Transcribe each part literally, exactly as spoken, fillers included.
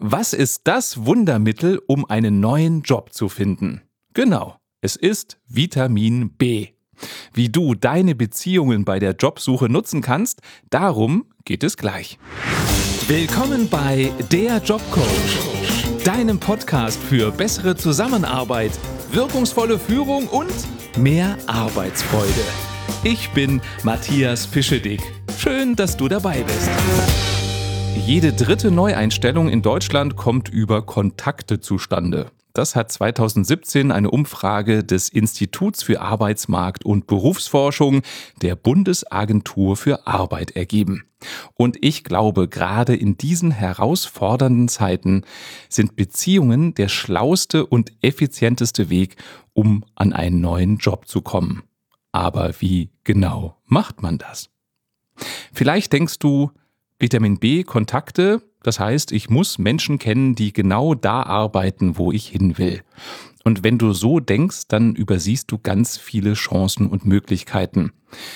Was ist das Wundermittel, um einen neuen Job zu finden? Genau, es ist Vitamin B. Wie du deine Beziehungen bei der Jobsuche nutzen kannst, darum geht es gleich. Willkommen bei Der Jobcoach, deinem Podcast für bessere Zusammenarbeit, wirkungsvolle Führung und mehr Arbeitsfreude. Ich bin Matthias Pischedick. Schön, dass du dabei bist. Jede dritte Neueinstellung in Deutschland kommt über Kontakte zustande. Das hat zweitausendsiebzehn eine Umfrage des Instituts für Arbeitsmarkt- und Berufsforschung der Bundesagentur für Arbeit ergeben. Und ich glaube, gerade in diesen herausfordernden Zeiten sind Beziehungen der schlauste und effizienteste Weg, um an einen neuen Job zu kommen. Aber wie genau macht man das? Vielleicht denkst du, Vitamin B, Kontakte, das heißt, ich muss Menschen kennen, die genau da arbeiten, wo ich hin will. Und wenn du so denkst, dann übersiehst du ganz viele Chancen und Möglichkeiten.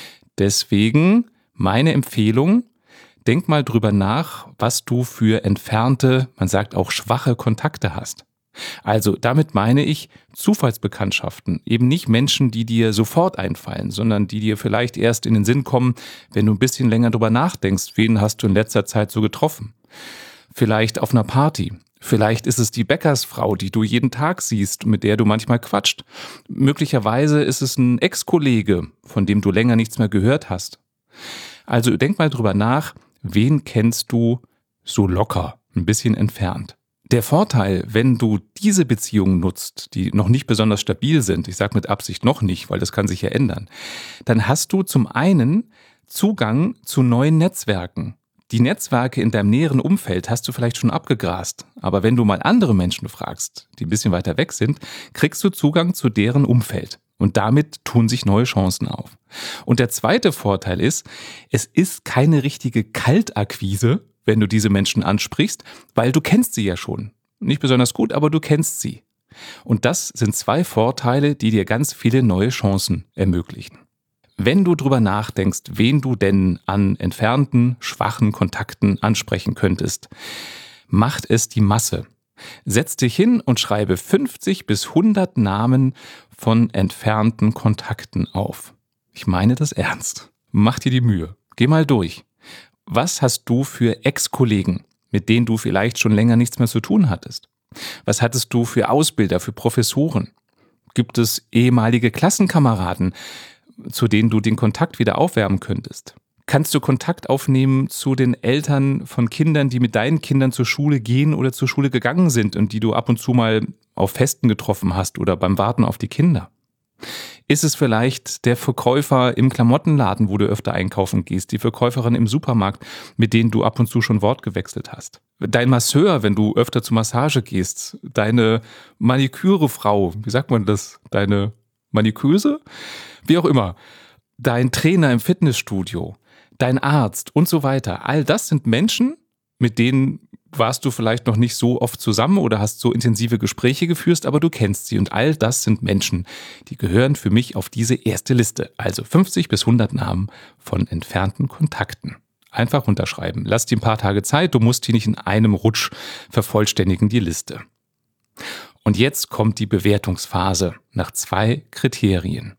Deswegen meine Empfehlung, denk mal drüber nach, was du für entfernte, man sagt auch schwache Kontakte hast. Also damit meine ich Zufallsbekanntschaften, eben nicht Menschen, die dir sofort einfallen, sondern die dir vielleicht erst in den Sinn kommen, wenn du ein bisschen länger drüber nachdenkst, wen hast du in letzter Zeit so getroffen. Vielleicht auf einer Party, vielleicht ist es die Bäckersfrau, die du jeden Tag siehst, mit der du manchmal quatscht. Möglicherweise ist es ein Ex-Kollege, von dem du länger nichts mehr gehört hast. Also denk mal drüber nach, wen kennst du so locker, ein bisschen entfernt. Der Vorteil, wenn du diese Beziehungen nutzt, die noch nicht besonders stabil sind, ich sage mit Absicht noch nicht, weil das kann sich ja ändern, dann hast du zum einen Zugang zu neuen Netzwerken. Die Netzwerke in deinem näheren Umfeld hast du vielleicht schon abgegrast, aber wenn du mal andere Menschen fragst, die ein bisschen weiter weg sind, kriegst du Zugang zu deren Umfeld. Und damit tun sich neue Chancen auf. Und der zweite Vorteil ist, es ist keine richtige Kaltakquise, wenn du diese Menschen ansprichst, weil du kennst sie ja schon. Nicht besonders gut, aber du kennst sie. Und das sind zwei Vorteile, die dir ganz viele neue Chancen ermöglichen. Wenn du drüber nachdenkst, wen du denn an entfernten, schwachen Kontakten ansprechen könntest, macht es die Masse. Setz dich hin und schreibe fünfzig bis hundert Namen von entfernten Kontakten auf. Ich meine das ernst. Mach dir die Mühe. Geh mal durch. Was hast du für Ex-Kollegen, mit denen du vielleicht schon länger nichts mehr zu tun hattest? Was hattest du für Ausbilder, für Professoren? Gibt es ehemalige Klassenkameraden, zu denen du den Kontakt wieder aufwärmen könntest? Kannst du Kontakt aufnehmen zu den Eltern von Kindern, die mit deinen Kindern zur Schule gehen oder zur Schule gegangen sind und die du ab und zu mal auf Festen getroffen hast oder beim Warten auf die Kinder? Ist es vielleicht der Verkäufer im Klamottenladen, wo du öfter einkaufen gehst, die Verkäuferin im Supermarkt, mit denen du ab und zu schon Wort gewechselt hast? Dein Masseur, wenn du öfter zur Massage gehst? Deine Manikürefrau, wie sagt man das? Deine Maniküse? Wie auch immer. Dein Trainer im Fitnessstudio, dein Arzt und so weiter. All das sind Menschen, mit denen warst du vielleicht noch nicht so oft zusammen oder hast so intensive Gespräche geführt, aber du kennst sie. Und all das sind Menschen, die gehören für mich auf diese erste Liste. Also fünfzig bis hundert Namen von entfernten Kontakten. Einfach runterschreiben. Lass dir ein paar Tage Zeit, du musst die nicht in einem Rutsch vervollständigen, die Liste. Und jetzt kommt die Bewertungsphase nach zwei Kriterien.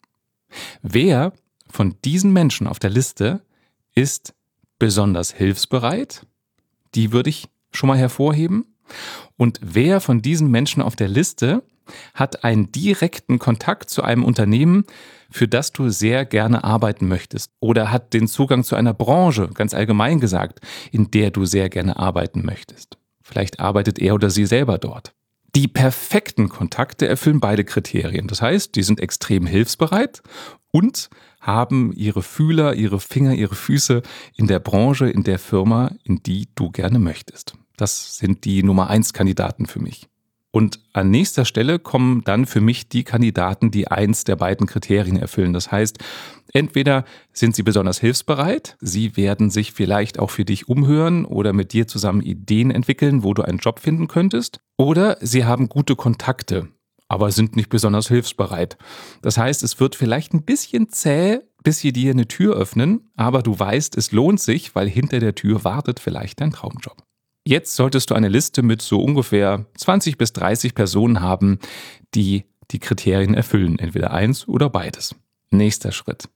Wer von diesen Menschen auf der Liste ist besonders hilfsbereit? Die würde ich schon mal hervorheben. Und wer von diesen Menschen auf der Liste hat einen direkten Kontakt zu einem Unternehmen, für das du sehr gerne arbeiten möchtest? Oder hat den Zugang zu einer Branche, ganz allgemein gesagt, in der du sehr gerne arbeiten möchtest? Vielleicht arbeitet er oder sie selber dort. Die perfekten Kontakte erfüllen beide Kriterien. Das heißt, die sind extrem hilfsbereit und haben ihre Fühler, ihre Finger, ihre Füße in der Branche, in der Firma, in die du gerne möchtest. Das sind die Nummer eins Kandidaten für mich. Und an nächster Stelle kommen dann für mich die Kandidaten, die eins der beiden Kriterien erfüllen. Das heißt, entweder sind sie besonders hilfsbereit, sie werden sich vielleicht auch für dich umhören oder mit dir zusammen Ideen entwickeln, wo du einen Job finden könntest, oder sie haben gute Kontakte, aber sind nicht besonders hilfsbereit. Das heißt, es wird vielleicht ein bisschen zäh, bis sie dir eine Tür öffnen, aber du weißt, es lohnt sich, weil hinter der Tür wartet vielleicht dein Traumjob. Jetzt solltest du eine Liste mit so ungefähr zwanzig bis dreißig Personen haben, die die Kriterien erfüllen, entweder eins oder beides. Nächster Schritt.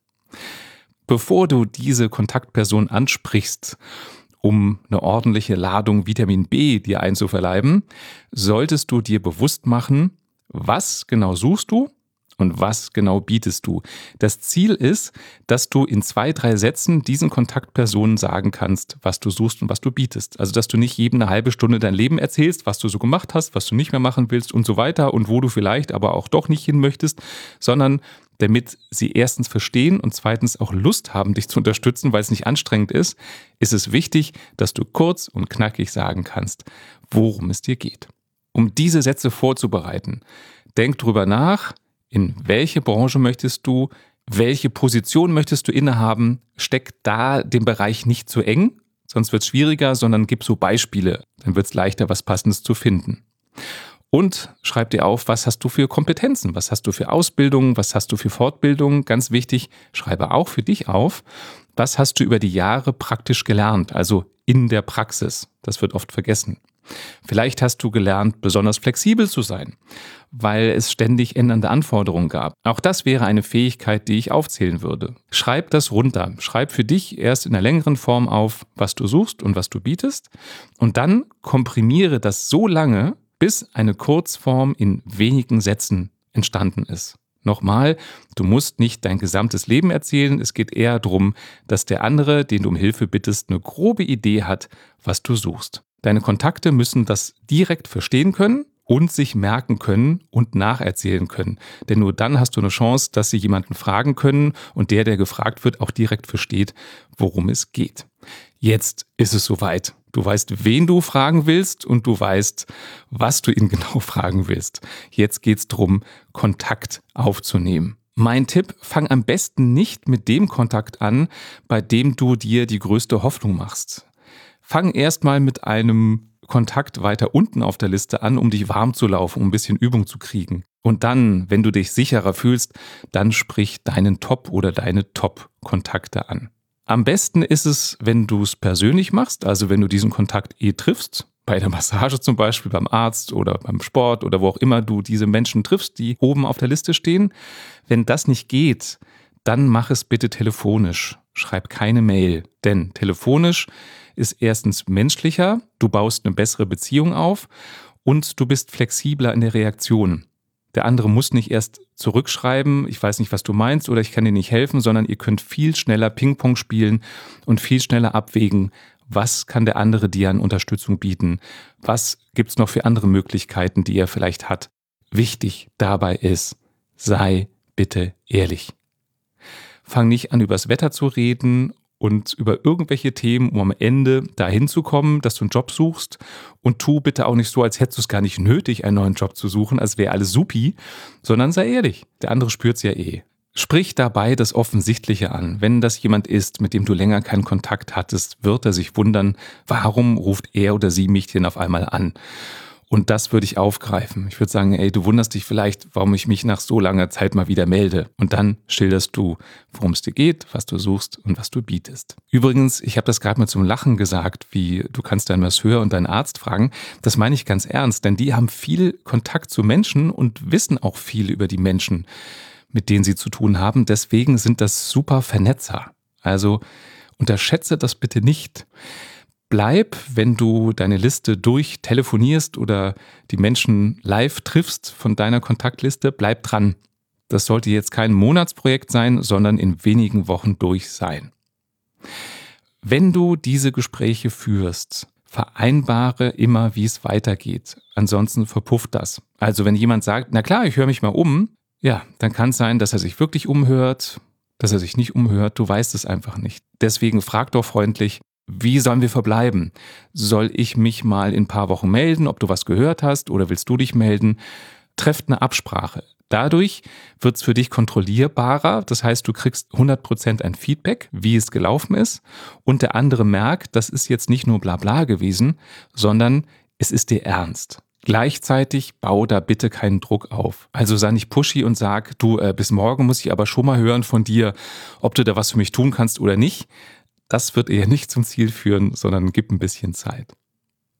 Bevor du diese Kontaktperson ansprichst, um eine ordentliche Ladung Vitamin B dir einzuverleiben, solltest du dir bewusst machen, was genau suchst du und was genau bietest du. Das Ziel ist, dass du in zwei, drei Sätzen diesen Kontaktpersonen sagen kannst, was du suchst und was du bietest. Also, dass du nicht jedem eine halbe Stunde dein Leben erzählst, was du so gemacht hast, was du nicht mehr machen willst und so weiter und wo du vielleicht aber auch doch nicht hin möchtest, sondern damit sie erstens verstehen und zweitens auch Lust haben, dich zu unterstützen, weil es nicht anstrengend ist, ist es wichtig, dass du kurz und knackig sagen kannst, worum es dir geht. Um diese Sätze vorzubereiten, denk drüber nach, in welche Branche möchtest du, welche Position möchtest du innehaben, steck da den Bereich nicht zu eng, sonst wird es schwieriger, sondern gib so Beispiele, dann wird es leichter, was Passendes zu finden. Und schreib dir auf, was hast du für Kompetenzen, was hast du für Ausbildung, was hast du für Fortbildung. Ganz wichtig, schreibe auch für dich auf, was hast du über die Jahre praktisch gelernt, also in der Praxis. Das wird oft vergessen. Vielleicht hast du gelernt, besonders flexibel zu sein, weil es ständig ändernde Anforderungen gab. Auch das wäre eine Fähigkeit, die ich aufzählen würde. Schreib das runter. Schreib für dich erst in einer längeren Form auf, was du suchst und was du bietest. Und dann komprimiere das so lange, bis eine Kurzform in wenigen Sätzen entstanden ist. Nochmal, du musst nicht dein gesamtes Leben erzählen, es geht eher darum, dass der andere, den du um Hilfe bittest, eine grobe Idee hat, was du suchst. Deine Kontakte müssen das direkt verstehen können und sich merken können und nacherzählen können. Denn nur dann hast du eine Chance, dass sie jemanden fragen können und der, der gefragt wird, auch direkt versteht, worum es geht. Jetzt ist es soweit. Du weißt, wen du fragen willst und du weißt, was du ihn genau fragen willst. Jetzt geht's drum, Kontakt aufzunehmen. Mein Tipp, fang am besten nicht mit dem Kontakt an, bei dem du dir die größte Hoffnung machst. Fang erstmal mit einem Kontakt weiter unten auf der Liste an, um dich warm zu laufen, um ein bisschen Übung zu kriegen. Und dann, wenn du dich sicherer fühlst, dann sprich deinen Top- oder deine Top-Kontakte an. Am besten ist es, wenn du es persönlich machst, also wenn du diesen Kontakt eh triffst, bei der Massage zum Beispiel, beim Arzt oder beim Sport oder wo auch immer du diese Menschen triffst, die oben auf der Liste stehen. Wenn das nicht geht, dann mach es bitte telefonisch. Schreib keine Mail, denn telefonisch ist erstens menschlicher, du baust eine bessere Beziehung auf und du bist flexibler in der Reaktion. Der andere muss nicht erst zurückschreiben, ich weiß nicht, was du meinst oder ich kann dir nicht helfen, sondern ihr könnt viel schneller Ping-Pong spielen und viel schneller abwägen, was kann der andere dir an Unterstützung bieten, was gibt's noch für andere Möglichkeiten, die er vielleicht hat. Wichtig dabei ist, sei bitte ehrlich. Fang nicht an, übers Wetter zu reden und über irgendwelche Themen, um am Ende dahin zu kommen, dass du einen Job suchst, und tu bitte auch nicht so, als hättest du es gar nicht nötig, einen neuen Job zu suchen, als wäre alles supi, sondern sei ehrlich. Der andere spürt's ja eh. Sprich dabei das Offensichtliche an. Wenn das jemand ist, mit dem du länger keinen Kontakt hattest, wird er sich wundern, warum ruft er oder sie mich denn auf einmal an? Und das würde ich aufgreifen. Ich würde sagen, ey, du wunderst dich vielleicht, warum ich mich nach so langer Zeit mal wieder melde. Und dann schilderst du, worum es dir geht, was du suchst und was du bietest. Übrigens, ich habe das gerade mal zum Lachen gesagt, wie du kannst deinen Masseur und deinen Arzt fragen. Das meine ich ganz ernst, denn die haben viel Kontakt zu Menschen und wissen auch viel über die Menschen, mit denen sie zu tun haben. Deswegen sind das super Vernetzer. Also unterschätze das bitte nicht. Bleib, wenn du deine Liste durchtelefonierst oder die Menschen live triffst von deiner Kontaktliste, bleib dran. Das sollte jetzt kein Monatsprojekt sein, sondern in wenigen Wochen durch sein. Wenn du diese Gespräche führst, vereinbare immer, wie es weitergeht. Ansonsten verpufft das. Also wenn jemand sagt, na klar, ich höre mich mal um, ja, dann kann es sein, dass er sich wirklich umhört, dass er sich nicht umhört. Du weißt es einfach nicht. Deswegen frag doch freundlich, wie sollen wir verbleiben? Soll ich mich mal in ein paar Wochen melden, ob du was gehört hast, oder willst du dich melden? Trefft eine Absprache. Dadurch wird es für dich kontrollierbarer. Das heißt, du kriegst hundert Prozent ein Feedback, wie es gelaufen ist. Und der andere merkt, das ist jetzt nicht nur Blabla gewesen, sondern es ist dir ernst. Gleichzeitig bau da bitte keinen Druck auf. Also sei nicht pushy und sag, du, äh, bis morgen muss ich aber schon mal hören von dir, ob du da was für mich tun kannst oder nicht. Das wird eher nicht zum Ziel führen, sondern gib ein bisschen Zeit.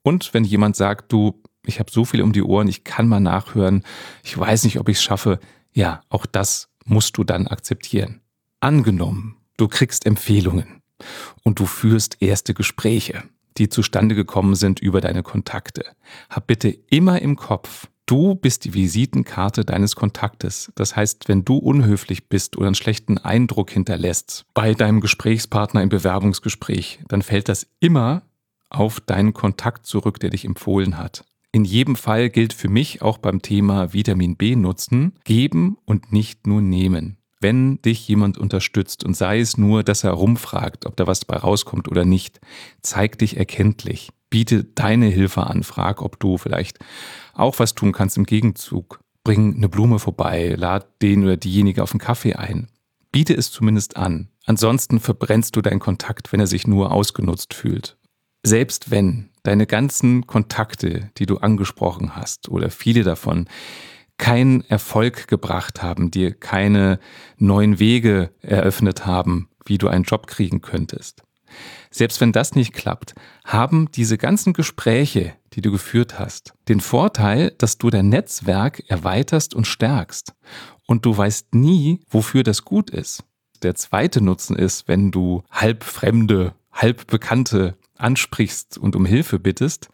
Und wenn jemand sagt, du, ich habe so viel um die Ohren, ich kann mal nachhören, ich weiß nicht, ob ich es schaffe, ja, auch das musst du dann akzeptieren. Angenommen, du kriegst Empfehlungen und du führst erste Gespräche, die zustande gekommen sind über deine Kontakte. Hab bitte immer im Kopf, du bist die Visitenkarte deines Kontaktes. Das heißt, wenn du unhöflich bist oder einen schlechten Eindruck hinterlässt bei deinem Gesprächspartner im Bewerbungsgespräch, dann fällt das immer auf deinen Kontakt zurück, der dich empfohlen hat. In jedem Fall gilt für mich auch beim Thema Vitamin B nutzen, geben und nicht nur nehmen. Wenn dich jemand unterstützt und sei es nur, dass er rumfragt, ob da was dabei rauskommt oder nicht, zeig dich erkenntlich. Biete deine Hilfe an, frag, ob du vielleicht auch was tun kannst im Gegenzug. Bring eine Blume vorbei, lad den oder diejenige auf einen Kaffee ein. Biete es zumindest an. Ansonsten verbrennst du deinen Kontakt, wenn er sich nur ausgenutzt fühlt. Selbst wenn deine ganzen Kontakte, die du angesprochen hast oder viele davon, keinen Erfolg gebracht haben, dir keine neuen Wege eröffnet haben, wie du einen Job kriegen könntest. Selbst wenn das nicht klappt, haben diese ganzen Gespräche, die du geführt hast, den Vorteil, dass du dein Netzwerk erweiterst und stärkst. Und du weißt nie, wofür das gut ist. Der zweite Nutzen ist, wenn du halbfremde, halbbekannte ansprichst und um Hilfe bittest,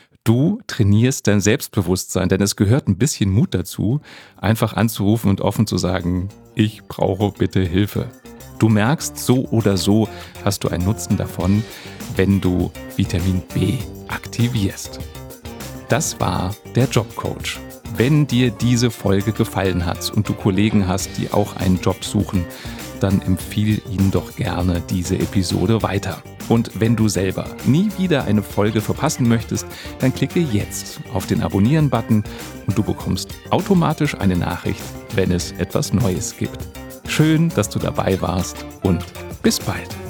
du trainierst dein Selbstbewusstsein, denn es gehört ein bisschen Mut dazu, einfach anzurufen und offen zu sagen, ich brauche bitte Hilfe. Du merkst, so oder so hast du einen Nutzen davon, wenn du Vitamin B aktivierst. Das war der Jobcoach. Wenn dir diese Folge gefallen hat und du Kollegen hast, die auch einen Job suchen, dann empfiehl ihnen doch gerne diese Episode weiter. Und wenn du selber nie wieder eine Folge verpassen möchtest, dann klicke jetzt auf den Abonnieren-Button und du bekommst automatisch eine Nachricht, wenn es etwas Neues gibt. Schön, dass du dabei warst und bis bald.